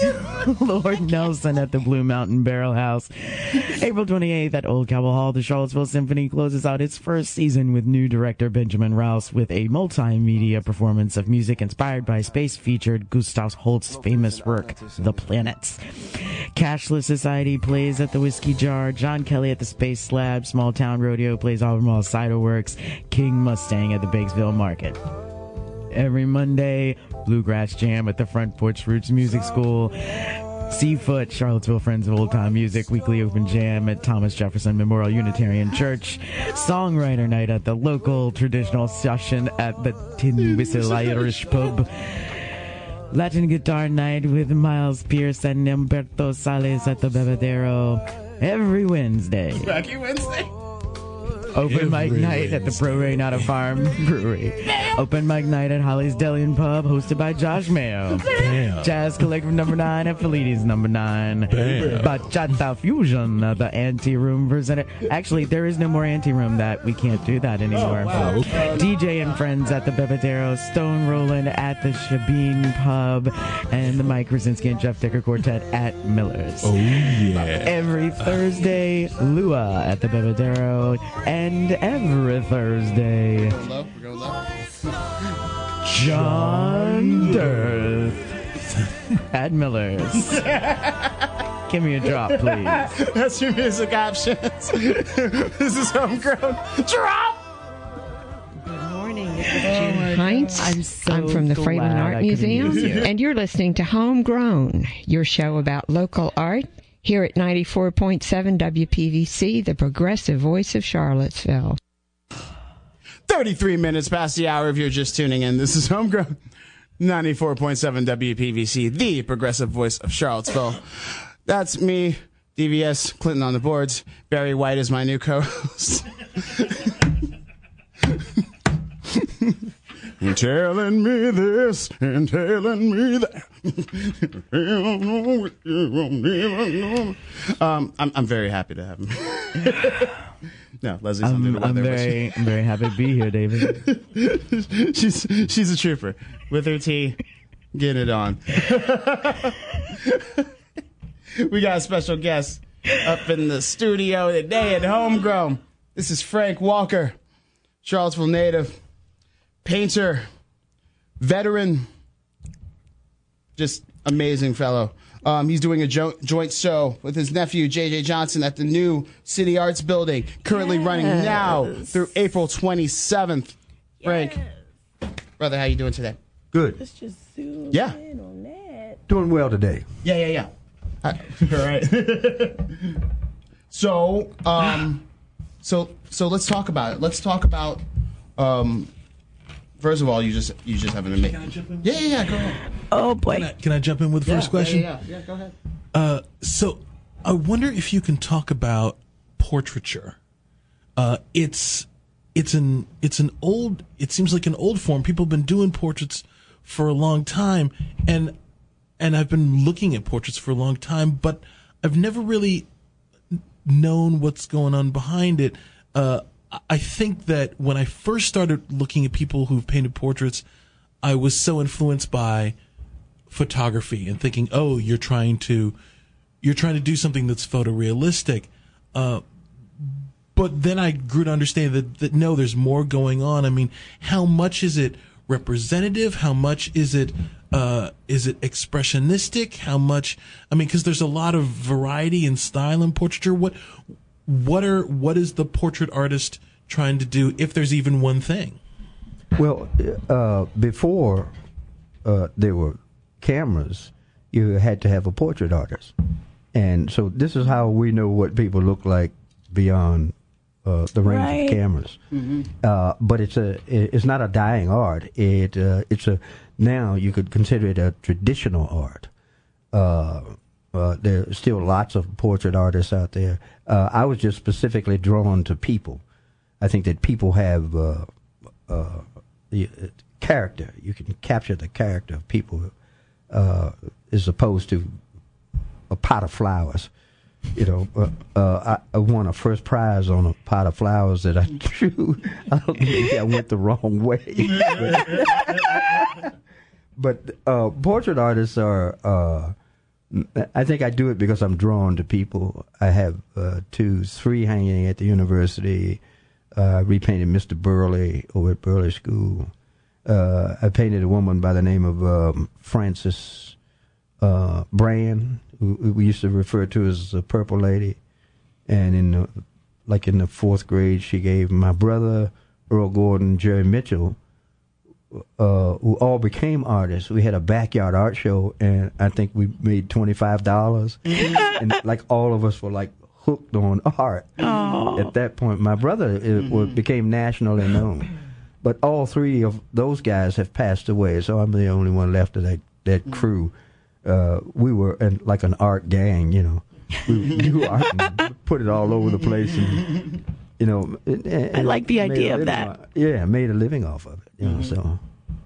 Lord Nelson at the Blue Mountain Barrel House. April twenty-eighth at Old Cowell Hall, the Charlottesville Symphony closes out its first season with new director Benjamin Rouse with a multimedia performance of music inspired by space featured Gustav Holst's famous work, The Planets. Cashless Society plays at the Whiskey Jar. John Kelly at the Space Slab. Small Town Rodeo plays Albemarle Cider Works. King Mustang at the Batesville Market. Every Monday, Bluegrass Jam at the Front Porch Roots Music School. Seafoot, Charlottesville Friends of Old Time Music, weekly open jam at Thomas Jefferson Memorial Unitarian Church. Songwriter night at the local traditional session at the Tin Whistle Irish Pub. Latin guitar night with Miles Pierce and Humberto Sales at the Bebedero every Wednesday. Wacky Wednesday. Open mic Every night at the Pro Reynata Farm Brewery. Open mic night at Holly's Deli and Pub, hosted by Josh Mayo. Bam. Jazz Collective number nine at Fellini's number nine. Bam. Bachata Fusion, uh, the Ante Room presented. Actually, there is no more Ante Room. That we can't do that anymore. Oh, wow. Okay. D J and Friends at the Bebedero, Stone Rollin' at the Shabine Pub, and the Mike Krasinski and Jeff Dicker Quartet at Miller's. Oh, yeah. Every Thursday, Lua at the Bebedero, and every Thursday, We're low. We're going low. John Dirth at Miller's. Give me a drop, please. That's your music options. This is Homegrown. Drop! Good morning. This is June Heinz. I'm so I'm from the glad Freeland I Art could Museum, use you. and you're listening to Homegrown, your show about local art here at ninety-four point seven W P V C, the progressive voice of Charlottesville. thirty-three minutes past the hour if you're just tuning in. This is Homegrown, ninety-four point seven W P V C, the progressive voice of Charlottesville. That's me, D V S, Clinton on the boards. Barry White is my new co-host. And telling me this and telling me that. um, I'm, I'm very happy to have him. No, Leslie's under I'm, the I'm weather. very, I'm very happy to be here, David. she's she's a trooper with her tea, getting it on. We got a special guest up in the studio today at Homegrown. This is Frank Walker, Charlottesville native, painter, veteran, just amazing fellow. Um, he's doing a jo- joint show with his nephew, J J Johnson, at the new City Arts Building, currently yes. running now through April twenty-seventh. Yes. Frank, brother, how you doing today? Good. Let's just zoom yeah. in on that. Doing well today. Yeah, yeah, yeah. All right. so, um, so, so let's talk about it. Let's talk about, um, first of all, you just, you just have an amazing. Can I jump in? Yeah, yeah, yeah. Go ahead. Oh boy. Can I, can I jump in with the Yeah, first question? Yeah, yeah, yeah. Go ahead. Uh, so I wonder if you can talk about portraiture. Uh, it's it's an it's an old. It seems like an old form. People have been doing portraits for a long time, and and I've been looking at portraits for a long time, but I've never really known what's going on behind it. Uh, I think that when I first started looking at people who've painted portraits, I was so influenced by photography and thinking, oh, you're trying to, you're trying to do something that's photorealistic. Uh, but then I grew to understand that, that no, there's more going on. I mean, how much is it representative? How much is it uh, is it expressionistic? How much? I mean, because there's a lot of variety in style in portraiture. What what are what is the portrait artist trying to do, if there's even one thing? Well, uh, before uh, there were cameras, you had to have a portrait artist. And so this is how we know what people look like beyond uh, the range right. of cameras. Mm-hmm. Uh, but it's a it's not a dying art. It uh, it's a now you could consider it a traditional art. Uh, uh, there are still lots of portrait artists out there. Uh, I was just specifically drawn to people. I think that people have uh, uh, the uh, character. You can capture the character of people, uh, as opposed to a pot of flowers. You know, uh, uh, I, I won a first prize on a pot of flowers that I drew. I don't think I went the wrong way. but but uh, portrait artists are, uh, I think I do it because I'm drawn to people. I have uh, two, three hanging at the university. Uh, I repainted Mister Burley over at Burley School. Uh, I painted a woman by the name of um, Frances uh, Brand, who we used to refer to as the Purple Lady. And in the, like in the fourth grade, she gave my brother, Earl Gordon, Jerry Mitchell, uh, who all became artists. We had a backyard art show, and I think we made twenty-five dollars. And like all of us were like hooked on art. Aww. At that point. My brother it, mm-hmm. became nationally known. But all three of those guys have passed away, so I'm the only one left of that, that crew. Uh, we were in, like an art gang, you know. We do art and put it all over the place, and you know. And, and I like the idea of that. Off, yeah, made a living off of it, you know. Mm-hmm. So,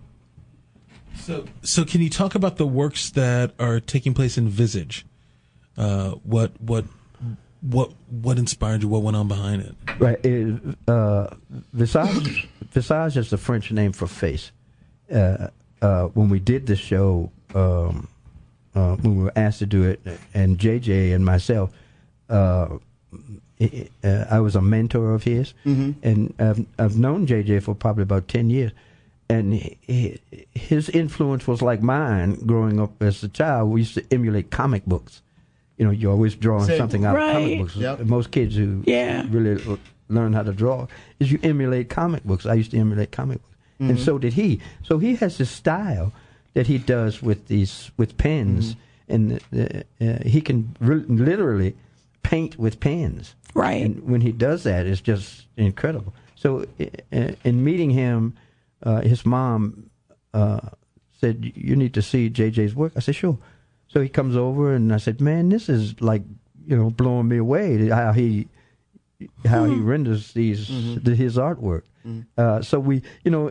so, so can you talk about the works that are taking place in Visage? Uh, what, what, what, what inspired you? What went on behind it? Right, it, uh, Visage. Visage is the French name for face. Uh, uh, when we did this show. Um, Uh, when we were asked to do it, and J J and myself, uh, it, uh, I was a mentor of his, mm-hmm. and I've, I've known J J for probably about ten years, and he, his influence was like mine growing up as a child. We used to emulate comic books. You know, you're always drawing Same. something out Right. of comic books. Yep. Most kids who Yeah. really l- learn how to draw is you emulate comic books. I used to emulate comic books, mm-hmm. and so did he. So he has this style that he does with these with pens, mm-hmm. and uh, uh, he can re- literally paint with pens. Right. And when he does that, it's just incredible. So uh, in meeting him, uh, his mom uh, said, "You need to see J J's work." I said, "Sure." So he comes over, and I said, "Man, this is like, you know, blowing me away. How he how he renders these mm-hmm. the, his artwork." Mm-hmm. Uh, so we, you know.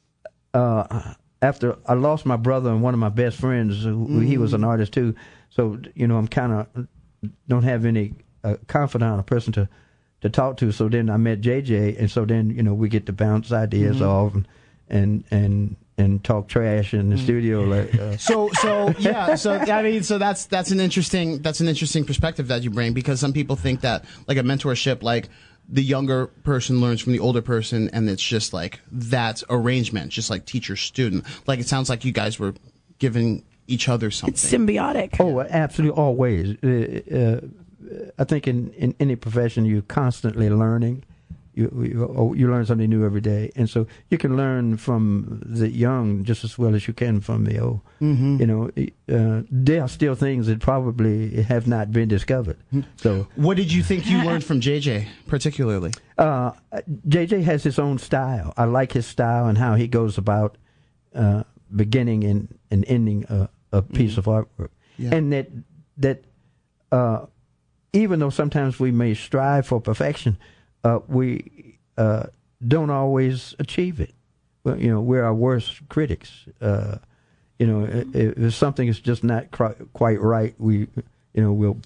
Uh, After I lost my brother and one of my best friends, who, mm-hmm. he was an artist too. So, you know, I'm kind of don't have any uh, confidant or person to, to talk to. So then I met J J, and so then, you know, we get to bounce ideas mm-hmm. off and, and and and talk trash in the mm-hmm. studio. Like, uh. So so yeah. So I mean, so that's that's an interesting that's an interesting perspective that you bring, because some people think that like a mentorship, like the younger person learns from the older person, and it's just like that arrangement, just like teacher student. Like it sounds like you guys were giving each other something. It's symbiotic. Oh, absolutely, always. Uh, uh, I think in, in any profession, you're constantly learning. You, you you learn something new every day, and so you can learn from the young just as well as you can from the old. Mm-hmm. You know, uh, there are still things that probably have not been discovered. So, what did you think you learned from J J particularly? Uh, J J has his own style. I like his style and how he goes about uh, beginning and, and ending a, a piece mm-hmm. of artwork, yeah. and that that uh, even though sometimes we may strive for perfection. Uh, we uh, don't always achieve it. Well, you know, we're our worst critics. Uh, you know, if, if something is just not cr- quite right, we, you know, we'll,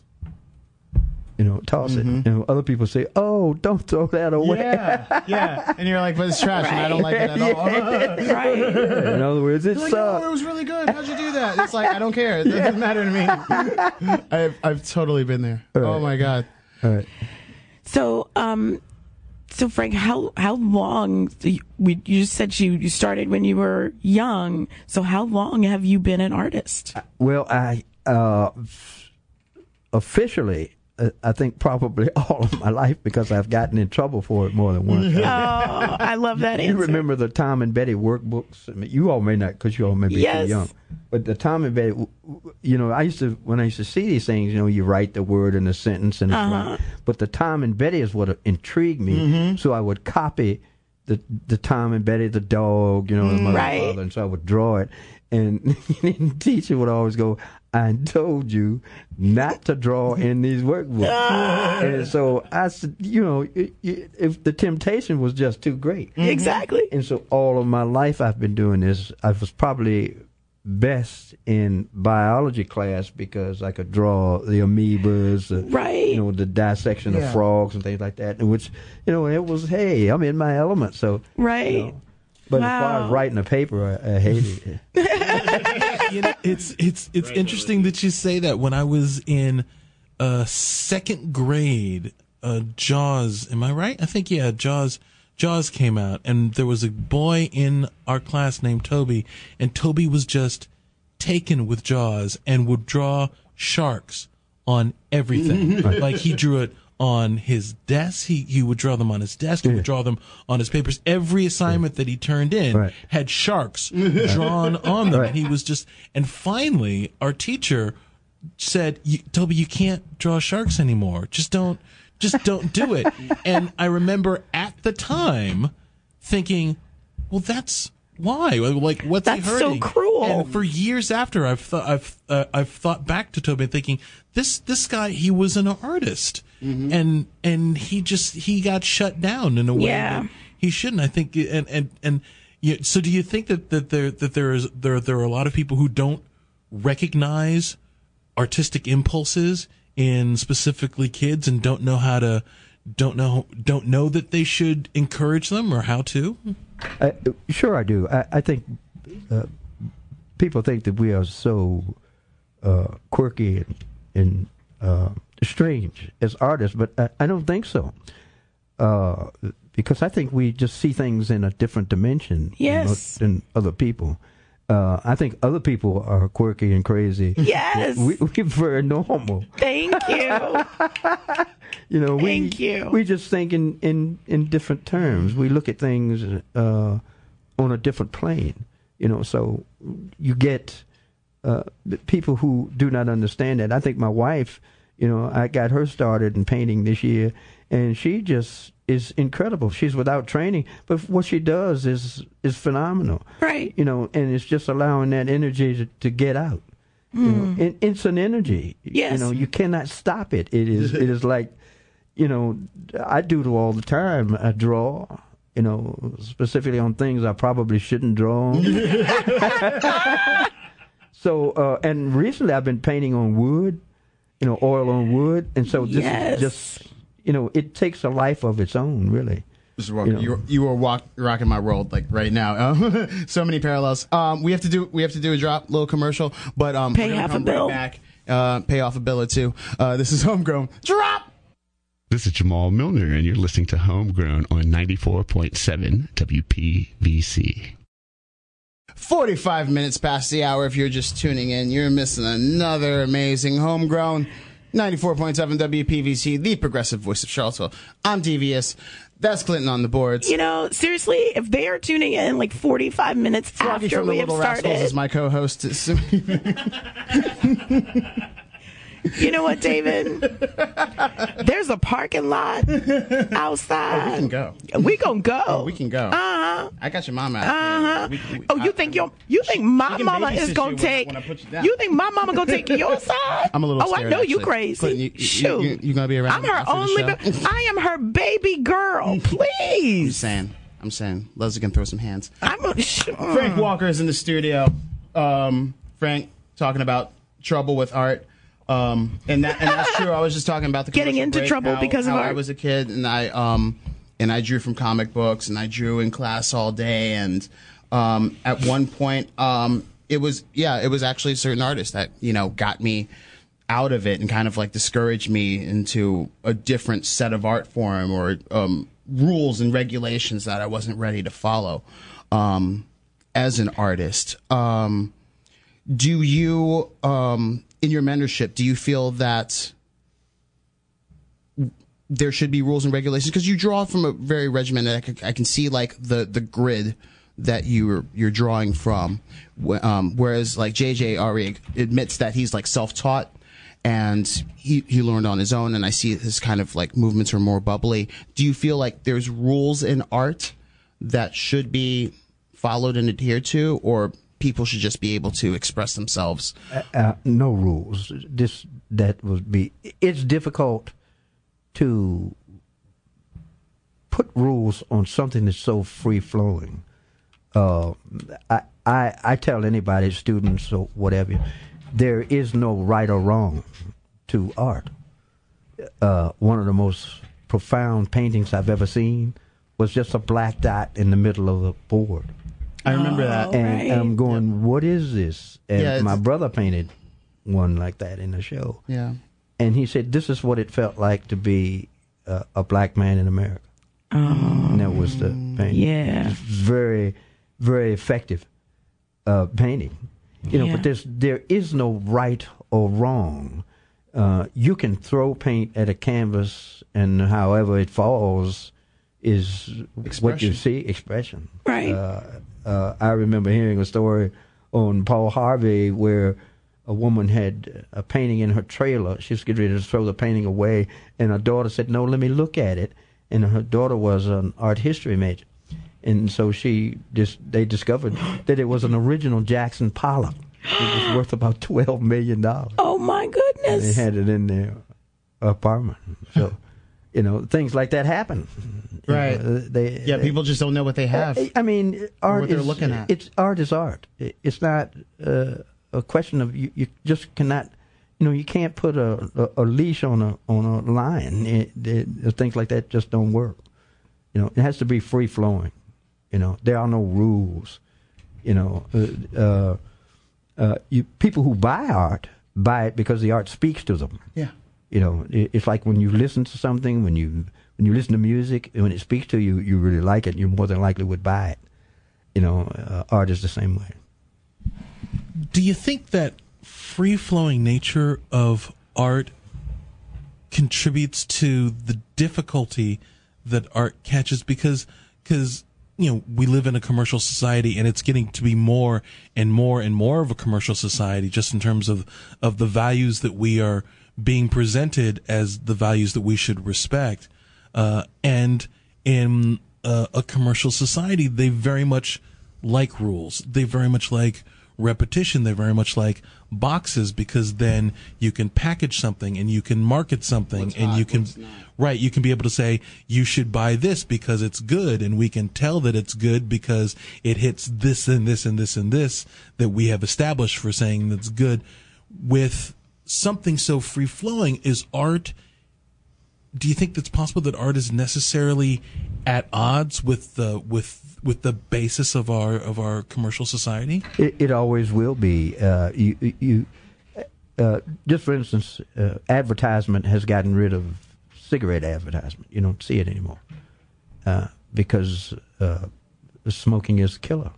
you know, toss mm-hmm. it. You know, other people say, "Oh, don't throw that away." Yeah, yeah, and you're like, "But it's trash, right. and I don't like it at all." Right. In other words, it's like, "Oh, it was really good. How'd you do that?" It's like, I don't care. It yeah. doesn't matter to me. I've I've totally been there. Right. Oh my god. All right. So, um. So Frank, how how long? You, we, you said you you started when you were young. So how long have you been an artist? Well, I uh, officially, uh, I think probably all of my life because I've gotten in trouble for it more than once. Oh, I love that answer. You remember the Tom and Betty workbooks? I mean, you all may not because you all may be yes. too young. But the Tom and Betty, you know, I used to, when I used to see these things, you know, you write the word in a sentence and it's uh-huh. right. But the Tom and Betty is what intrigued me. Mm-hmm. So I would copy the the Tom and Betty, the dog, you know, the mother right. and father, and so I would draw it. And the teacher would always go, I told you not to draw in these workbooks. And so I said, you know, it, it, if the temptation was just too great. Mm-hmm. Exactly. And so all of my life I've been doing this. I was probably best in biology class because I could draw the amoebas, uh, right. you know, the dissection yeah. of frogs and things like that. And which, you know, it was, hey, I'm in my element. So, right. You know, but wow. as far as writing a paper, I, I hated it. You know, it's it's it's interesting that you say that. When I was in uh, second grade, uh, Jaws. Am I right? I think yeah, Jaws. Jaws came out, and there was a boy in our class named Toby, and Toby was just taken with Jaws and would draw sharks on everything. Like he drew it on his desk. He he would draw them on his desk. He would draw them on his papers. Every assignment that he turned in right. had sharks drawn on them. Right. And he was just, and finally our teacher said, Toby, you can't draw sharks anymore. Just don't, just don't do it. And I remember at the time thinking, well, that's why. Like, what's that's he hurting? so cruel. And for years after, I've thought, I've, uh, I've thought back to Toby thinking, this, this guy, he was an artist. Mm-hmm. And and he just he got shut down in a way yeah. that he shouldn't. I think and and and you, so do you think that, that there that there is there there are a lot of people who don't recognize artistic impulses in specifically kids and don't know how to don't know don't know that they should encourage them or how to? Uh, sure, I do. I, I think uh, people think that we are so uh, quirky and. and uh, strange as artists, but I, I don't think so. Uh, because I think we just see things in a different dimension yes. than, than other people. Uh, I think other people are quirky and crazy. Yes. We, we're very normal. Thank you. you know, we, Thank you. we just think in, in, in different terms. We look at things uh, on a different plane. You know, so you get uh, people who do not understand that. I think my wife, you know, I got her started in painting this year, and she just is incredible. She's without training, but what she does is is phenomenal. Right. You know, and it's just allowing that energy to, to get out. Mm. You know, and it's an energy. Yes. You know, you cannot stop it. It is it is like, you know, I doodle all the time. I draw, you know, specifically on things I probably shouldn't draw on. So, uh, and recently I've been painting on wood. You know, oil on wood, and so this yes. is just, you know, it takes a life of its own, really. Mister Walker, you, know. you, you are walk, rocking my world like right now. Uh, so many parallels. Um, we have to do we have to do a drop, little commercial, but um, pay we're gonna half come a bill. Right back, uh, pay off a bill or two. Uh, this is Homegrown. Drop. This is Jamal Milner, and you're listening to Homegrown on ninety-four point seven W P V C. forty-five minutes past the hour. If you're just tuning in, you're missing another amazing Homegrown. ninety-four point seven W P V C, the progressive voice of Charlottesville. I'm Devious. That's Clinton on the boards. You know, seriously, if they are tuning in like forty-five minutes Froggy after from the we have Little started. Rascals is my co-host. You know what, David? There's a parking lot outside. Oh, we can go. We gonna go. Oh, we can go. Uh huh. I got your mama out Uh huh. we, we, oh, you I, think your you think my mama is gonna you take? when I, when I put you, down. You think my mama gonna take your side? I'm a little Oh, scared, I know actually. you crazy. Clinton, you, you, Shoot, you, you gonna be around? I'm her after the only. show? Ba- I am her baby girl. Please. I'm saying. I'm saying. Leslie can throw some hands. I'm a, sh- Frank Walker is in the studio. Um, Frank talking about trouble with art. Um, and that and that's true. I was just talking about the Getting into break, trouble how, because of how art. I was a kid, and I um, and I drew from comic books, and I drew in class all day. And um, at one point, um, it was yeah, it was actually a certain artist that you know got me out of it and kind of like discouraged me into a different set of art form or um, rules and regulations that I wasn't ready to follow um, as an artist. Um, do you, um, in your mentorship, do you feel that there should be rules and regulations? Because you draw from a very regimented, I can, I can see like the, the grid that you're you're drawing from, um, whereas like J J already admits that he's like self-taught and he, he learned on his own, and I see his kind of like movements are more bubbly. Do you feel like there's rules in art that should be followed and adhered to, or people should just be able to express themselves? Uh, uh, no rules. This that would be. It's difficult to put rules on something that's so free flowing. Uh, I, I I tell anybody, students or whatever, there is no right or wrong to art. Uh, one of the most profound paintings I've ever seen was just a black dot in the middle of a board. I remember that. And right. I'm going, yep. What is this? And Yeah, my it's- brother painted one like that in the show. Yeah. And he said, this is what it felt like to be uh, a black man in America. Oh, And that was the painting. yeah. It's very, very effective uh, painting. You know, Yeah. but there's there is no right or wrong. Uh, you can throw paint at a canvas, and however it falls is what you Expression. see. Expression. Right. Uh, uh, I remember hearing a story on Paul Harvey where a woman had a painting in her trailer. She was getting ready to throw the painting away, and her daughter said, "No, let me look at it." And her daughter was an art history major. And so she just they discovered that it was an original Jackson Pollock. It was worth about twelve million dollars. Oh my They goodness. had it in their apartment. So, you know, things like that happen. You Right. know, they, Yeah, they- people just don't know what they have. I, I mean, art what they're is looking at. It's art is art. It- It's not uh, a question of you, you just cannot. You know, you can't put a, a, a leash on a on a lion. It, it, things like that just don't work. You know, it has to be free flowing. You know, there are no rules. You know, uh, uh, uh, you, people who buy art buy it because the art speaks to them. Yeah. You know, it, it's like when you listen to something, when you when you listen to music, when it speaks to you, you really like it. You more than likely would buy it. You know, uh, art is the same way. Do you think that free-flowing nature of art contributes to the difficulty that art catches? Because, because you know, we live in a commercial society, and it's getting to be more and more and more of a commercial society, just in terms of of the values that we are being presented as the values that we should respect. Uh, and in uh, a commercial society, they very much like rules. They very much like repetition. They very much like boxes, because then you can package something and you can market something What's and hot, you can, what's not. right, you can be able to say, you should buy this because it's good, and we can tell that it's good because it hits this and this and this and this that we have established for saying that's good. With something so free-flowing, is art, do you think that's possible that art is necessarily at odds with the with with the basis of our of our commercial society? It, it always will be. Uh, you, you, uh, just for instance, uh, advertisement has gotten rid of cigarette advertisement. You don't see it anymore uh, because uh, smoking is a killer.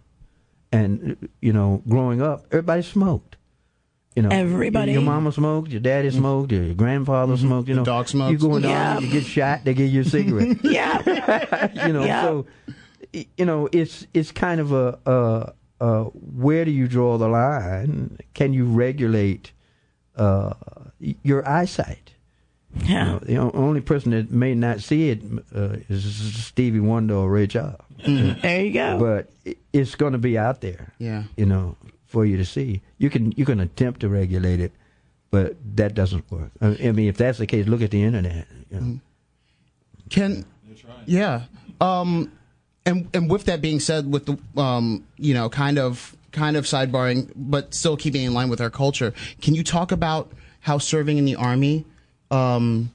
And you know, growing up, everybody smoked. You know, Everybody. Your mama smoked, your daddy smoked, your grandfather Mm-hmm. smoked. You know, The dog smokes. You going down, Yeah. you get shot, they give you a cigarette. Yeah. you know, Yeah. so y- you know, it's it's kind of a, a, a where do you draw the line? Can you regulate uh, y- your eyesight? You Yeah. know, the o- only person that may not see it uh, is Stevie Wonder or Ray Charles, There you go. but i- it's going to be out there. Yeah. You know, for you to see. You can you can attempt to regulate it, but that doesn't work. I I mean, if that's the case, look at the internet. You know. Can yeah. Um, and and with that being said, with the um, you know, kind of kind of sidebarring, but still keeping in line with our culture, can you talk about how serving in the Army um,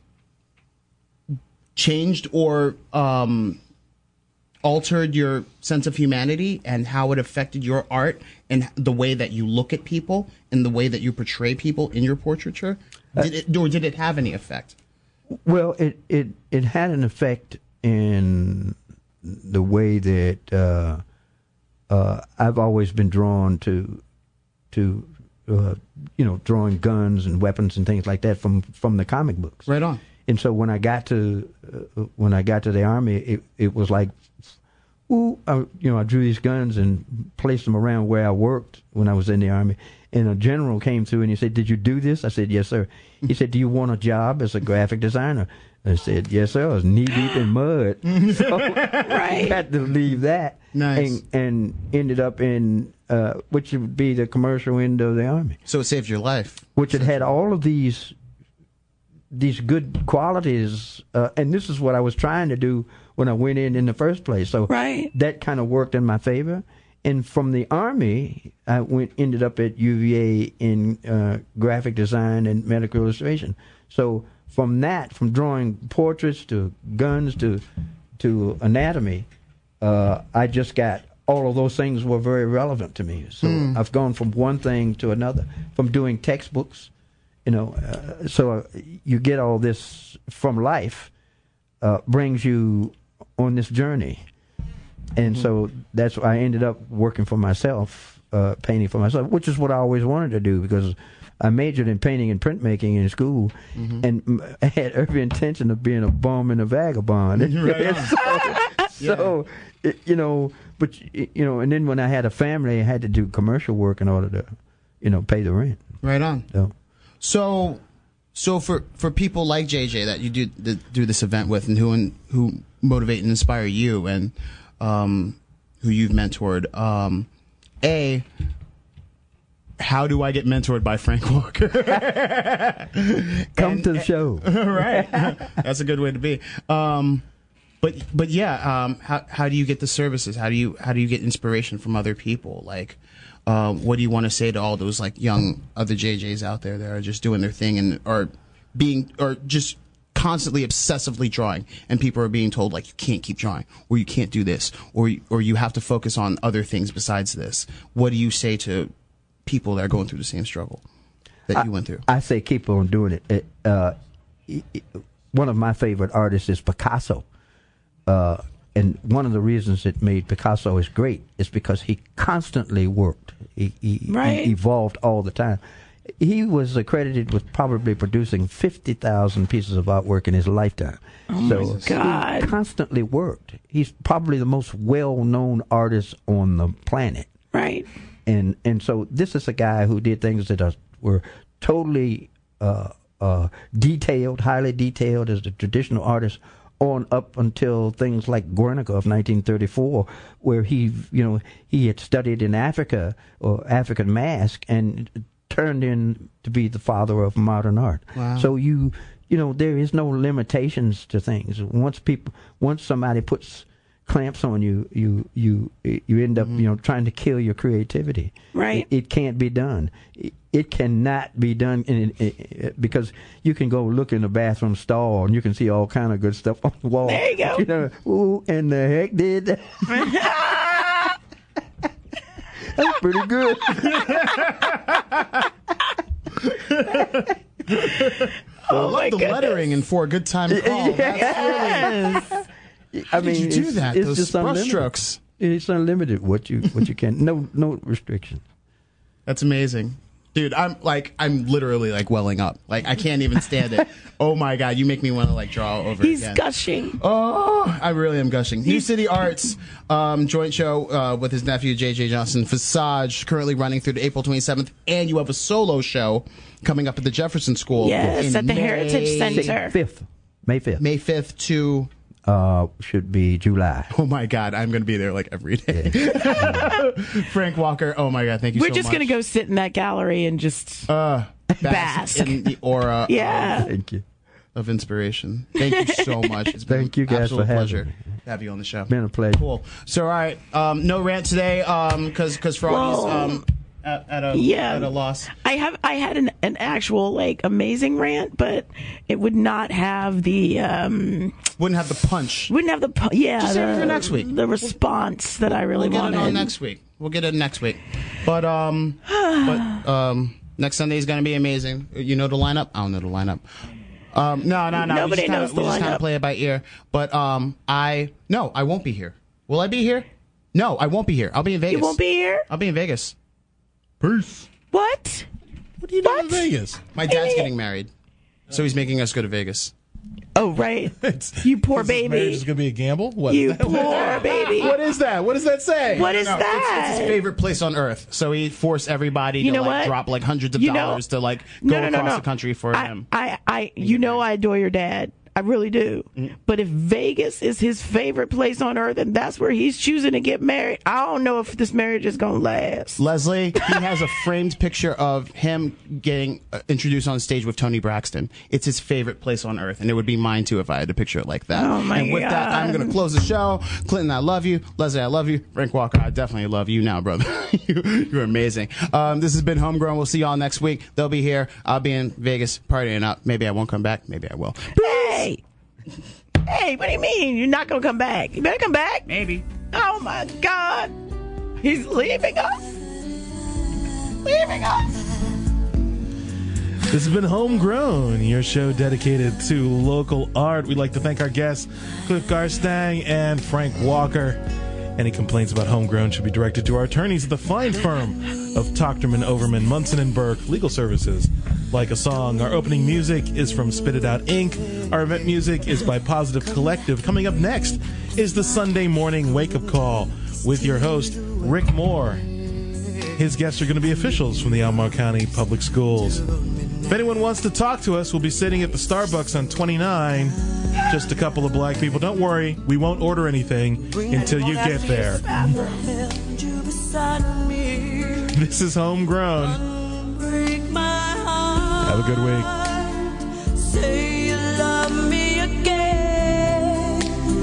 changed or um, altered your sense of humanity, and how it affected your art and the way that you look at people and the way that you portray people in your portraiture? Did it, or did it have any effect? Well, it, it, it had an effect in the way that uh, uh, I've always been drawn to to uh, you know drawing guns and weapons and things like that from from the comic books. Right on. And so when I got to uh, when I got to the Army, it it was like, ooh, I, you know, I drew these guns and placed them around where I worked when I was in the Army. And a general came through and he said, "Did you do this?" I said, "Yes, sir." He said, "Do you want a job as a graphic designer?" I said, "Yes, sir." I was knee deep in mud, so I had to leave that. Nice. And, and ended up in uh, which would be the commercial end of the Army. So it saved your life. Which had had all of these these good qualities, uh, and this is what I was trying to do when I went in in the first place. So right. that kind of worked in my favor. And from the Army, I went ended up at U V A in uh, graphic design and medical illustration. So from that, from drawing portraits to guns to to anatomy, uh, I just got all of those things were very relevant to me. So mm. I've gone from one thing to another, from doing textbooks, you know. Uh, so uh, you get all this from life, uh, brings you on this journey. And mm-hmm. so that's why I ended up working for myself, uh, painting for myself, which is what I always wanted to do because I majored in painting and printmaking in school, mm-hmm. and I had every intention of being a bum and a vagabond. Right so, so yeah. it, you know, but you know, and then when I had a family, I had to do commercial work in order to, you know, pay the rent. Right on. So, so, so for for people like J J that you do the, do this event with, and who who motivate and inspire you, and Um, who you've mentored. Um, A, how do I get mentored by Frank Walker? Come and, to the show. Right. That's a good way to be. Um, but but yeah, um, how how do you get the services? How do you how do you get inspiration from other people? Like, um, what do you want to say to all those like young other J Js out there that are just doing their thing and are being or just constantly obsessively drawing, and people are being told like you can't keep drawing, or you can't do this, or or you have to focus on other things besides this? What do you say to people that are going through the same struggle that I, you went through? I say keep on doing it. it, uh, it, it one of my favorite artists is Picasso, uh, and one of the reasons it made Picasso is great is because he constantly worked. He, he, right. he evolved all the time. He was accredited with probably producing fifty thousand pieces of artwork in his lifetime. Oh so my God. He constantly worked. He's probably the most well-known artist on the planet. Right. And and so this is a guy who did things that are, were totally uh, uh, detailed, highly detailed as a traditional artist, on up until things like Guernica of nineteen thirty-four, where he, you know, he had studied in Africa or African mask and turned in to be the father of modern art. Wow. So you, you know, there is no limitations to things. Once people, once somebody puts clamps on you, you you you end up, mm-hmm. you know, trying to kill your creativity. Right. It, it can't be done. It, it cannot be done in, in, in, because you can go look in the bathroom stall and you can see all kind of good stuff on the wall. There you go. You know, who in the heck did that? That's pretty good. Oh, I love the goodness. Lettering and for a good time call. Yes. Really, I mean, did you do it's, that? It's Those just brush unlimited. strokes. It's unlimited what you what you can. No no restrictions. That's amazing. Dude, I'm like, I'm literally like welling up. Like, I can't even stand it. Oh my God, you make me want to like draw over He's again. gushing. Oh, I really am gushing. New City Arts, um, joint show uh, with his nephew, J J Johnson. Visage, currently running through to April twenty-seventh. And you have a solo show coming up at the Jefferson School. Yes, at the May Heritage Center. fifth. May fifth. May fifth to... Uh, should be July. Oh my God, I'm going to be there like every day. Yeah. Frank Walker, oh my God, thank you We're so just much. going to go sit in that gallery and just uh, bask, bask. in the aura yeah. of, Thank you. of inspiration. Thank you so much. It's been Thank you an guys absolute for having pleasure me. to have you on the show. Been a pleasure. Cool. So, all right, um, no rant today um, because because Froggy's Well, um, at, at, a, yeah. at a loss. I have I had an, an actual like amazing rant, but it would not have the um Wouldn't have the punch. wouldn't have the pu- yeah Just save it the, for next week. the response that I really We'll get wanted. it on next week. We'll get it next week. But um, but um, next Sunday is going to be amazing. You know the lineup? I don't know the lineup. Um, no, no, no. Nobody we just kinda, knows the we just kind lineup. of play it by ear. But um, I no, I won't be here. Will I be here? No, I won't be here. I'll be in Vegas. You won't be here? I'll be in Vegas. Peace. What? What are you doing in Vegas? My dad's getting married, so he's making us go to Vegas. Oh, right. You poor Is this marriage baby. is going to be a gamble? What? You poor baby. What is that? What does that say? What is No, that? It's, it's his favorite place on earth. So he forced everybody You to know like what? drop like hundreds of You know- dollars to like No, go no, no, across no. the country for I, him. I, I, you know, I adore your dad. I really do. But if Vegas is his favorite place on earth and that's where he's choosing to get married, I don't know if this marriage is going to last. Leslie, he has a framed picture of him getting uh, introduced on stage with Tony Braxton. It's his favorite place on earth, and it would be mine too if I had a picture like that. Oh, my and with that, I'm God. going to close the show. Clinton, I love you. Leslie, I love you. Frank Walker, I definitely love you now, brother. you, you're amazing. Um, this has been Homegrown. We'll see y'all next week. They'll be here. I'll be in Vegas partying up. Maybe I won't come back. Maybe I will. Hey! Hey, what do you mean? You're not going to come back? You better come back. Maybe. Oh, my God. He's leaving us. Leaving us. This has been Homegrown, your show dedicated to local art. We'd like to thank our guests, Cliff Garstang and Frank Walker. Any complaints about Homegrown should be directed to our attorneys at the fine firm of Tochterman, Overman, Munson and Burke Legal Services. Like a Song. Our opening music is from Spit It Out Incorporated. Our event music is by Positive Collective. Coming up next is the Sunday Morning Wake-Up Call with your host, Rick Moore. His guests are going to be officials from the Albemarle County Public Schools. If anyone wants to talk to us, we'll be sitting at the Starbucks on twenty-nine. Just a couple of black people. Don't worry, we won't order anything until you get there. This is Homegrown. Have a good week. Say you love me again.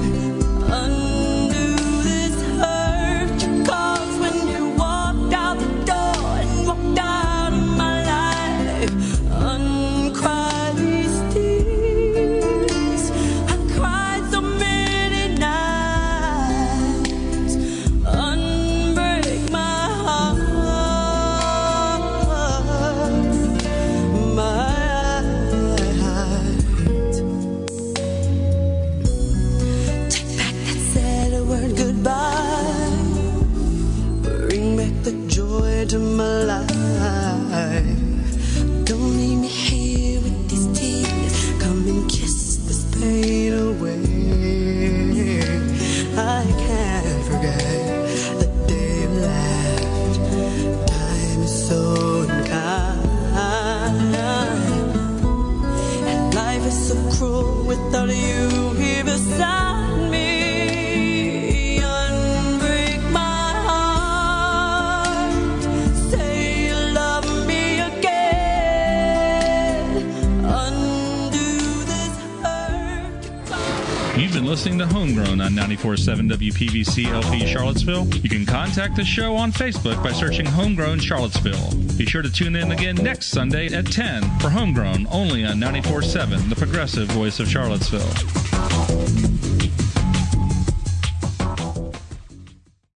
Undo this hurt you caused when you walked out the door and walked out of my life. Uncry these tears. I cried so many nights. Unbreak my heart. To my life, don't leave me here with these tears. Come and kiss this pain away. I can't forget the day you left. Time is so unkind, and life is so cruel without you here beside me. You've been listening to Homegrown on ninety-four point seven W P V C L P Charlottesville. You can contact the show on Facebook by searching Homegrown Charlottesville. Be sure to tune in again next Sunday at ten for Homegrown, only on ninety-four point seven, the progressive voice of Charlottesville.